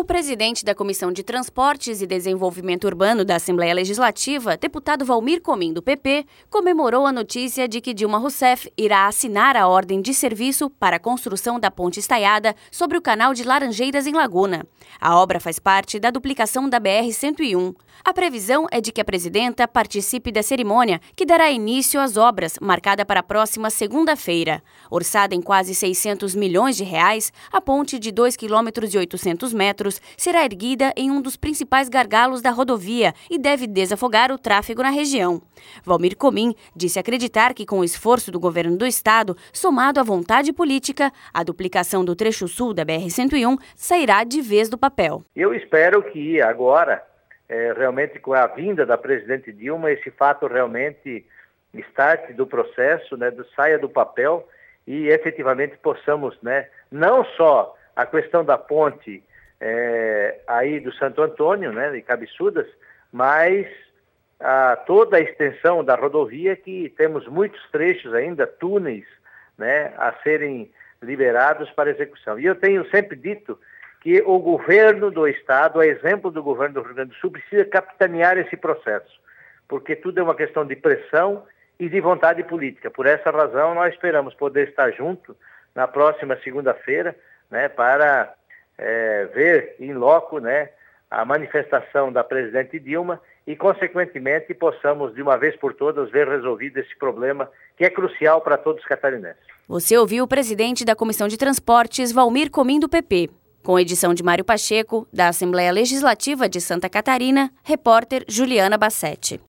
O presidente da Comissão de Transportes e Desenvolvimento Urbano da Assembleia Legislativa, deputado Valmir Comim, do PP, comemorou a notícia de que Dilma Rousseff irá assinar a ordem de serviço para a construção da ponte estaiada sobre o canal de Laranjeiras, em Laguna. A obra faz parte da duplicação da BR-101. A previsão é de que a presidenta participe da cerimônia, que dará início às obras, marcada para a próxima segunda-feira. Orçada em quase R$600 milhões, a ponte de 2,8 km será erguida em um dos principais gargalos da rodovia e deve desafogar o tráfego na região. Valmir Comim disse acreditar que, com o esforço do governo do estado, somado à vontade política, a duplicação do trecho sul da BR-101 sairá de vez do papel. Eu espero que agora, realmente com a vinda da presidente Dilma, esse fato realmente start do processo, saia do papel e efetivamente possamos, não só a questão da ponte aí do Santo Antônio, de Cabeçudas, mas toda a extensão da rodovia, que temos muitos trechos ainda, túneis, a serem liberados para execução. E eu tenho sempre dito que o governo do estado, a exemplo do governo do Rio Grande do Sul, precisa capitanear esse processo, porque tudo é uma questão de pressão e de vontade política. Por essa razão, nós esperamos poder estar junto na próxima segunda-feira, para ver em loco, a manifestação da presidente Dilma e, consequentemente, possamos, de uma vez por todas, ver resolvido esse problema que é crucial para todos os catarinenses. Você ouviu o presidente da Comissão de Transportes, Valmir Comim, do PP. Com edição de Mário Pacheco, da Assembleia Legislativa de Santa Catarina, repórter Juliana Bassetti.